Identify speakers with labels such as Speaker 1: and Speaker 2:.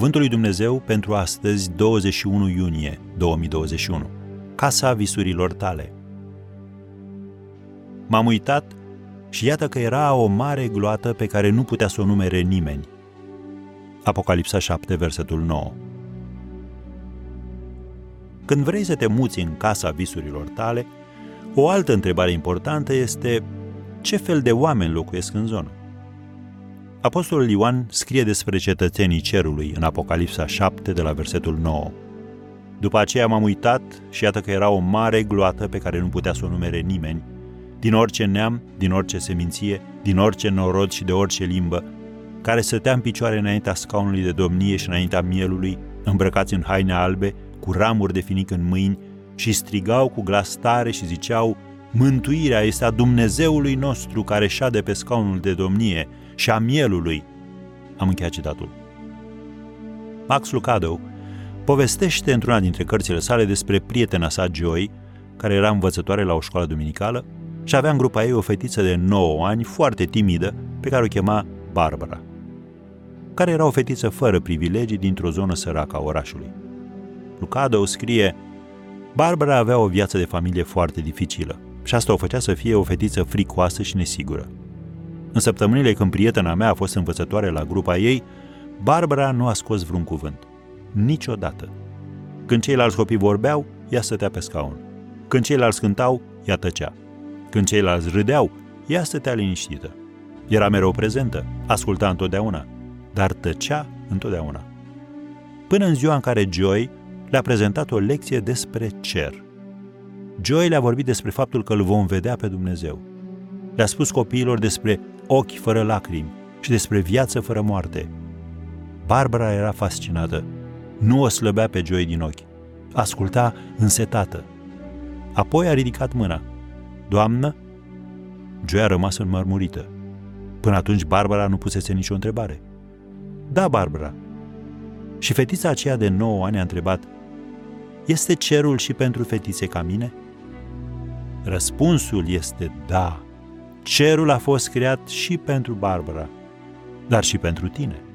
Speaker 1: Cuvântul lui Dumnezeu pentru astăzi, 21 iunie 2021. Casa visurilor tale. M-am uitat și iată că era o mare gloată pe care nu putea să o numere nimeni. Apocalipsa 7, versetul 9. Când vrei să te muți în casa visurilor tale, o altă întrebare importantă este: ce fel de oameni locuiesc în zonă? Apostolul Ioan scrie despre cetățenii cerului în Apocalipsa 7, de la versetul 9. După aceea m-am uitat și iată că era o mare gloată pe care nu putea să o numere nimeni, din orice neam, din orice seminție, din orice norod și de orice limbă, care stătea în picioare înaintea scaunului de domnie și înaintea mielului, îmbrăcați în haine albe, cu ramuri de finic în mâini, și strigau cu glas tare și ziceau: mântuirea este a Dumnezeului nostru care șade pe scaunul de domnie și a mielului. Am încheiat citatul. Max Lucado povestește într-una dintre cărțile sale despre prietena sa Joy, care era învățătoare la o școală duminicală și avea în grupa ei o fetiță de 9 ani, foarte timidă, pe care o chema Barbara, care era o fetiță fără privilegii dintr-o zonă săracă a orașului. Lucado scrie: Barbara avea o viață de familie foarte dificilă și asta o făcea să fie o fetiță fricoasă și nesigură. În săptămânile când prietena mea a fost învățătoare la grupa ei, Barbara nu a scos vreun cuvânt. Niciodată. Când ceilalți copii vorbeau, ea stătea pe scaun. Când ceilalți cântau, ea tăcea. Când ceilalți râdeau, ea stătea liniștită. Era mereu prezentă, asculta întotdeauna, dar tăcea întotdeauna. Până în ziua în care Joy le-a prezentat o lecție despre cer. Joy le-a vorbit despre faptul că îl vom vedea pe Dumnezeu. Le-a spus copiilor despre ochi fără lacrimi și despre viață fără moarte. Barbara era fascinată. Nu o slăbea pe Joy din ochi. Asculta însetată. Apoi a ridicat mâna. Doamnă? Joy a rămas înmărmurită. Până atunci Barbara nu pusese nicio întrebare. Da, Barbara. Și fetița aceea de 9 ani a întrebat: este cerul și pentru fetițe ca mine? Răspunsul este da. Cerul a fost creat și pentru Barbara, dar și pentru tine.